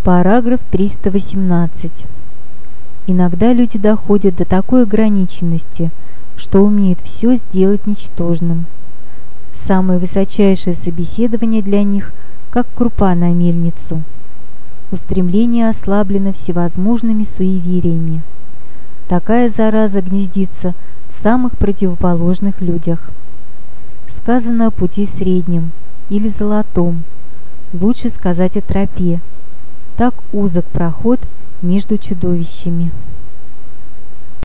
Параграф 318. Иногда люди доходят до такой ограниченности, что умеют все сделать ничтожным. Самое высочайшее собеседование для них, как крупа на мельницу. Устремление ослаблено всевозможными суевериями. Такая зараза гнездится в самых противоположных людях. Сказано о пути среднем или золотом, лучше сказать о тропе. Так узок проход между чудовищами.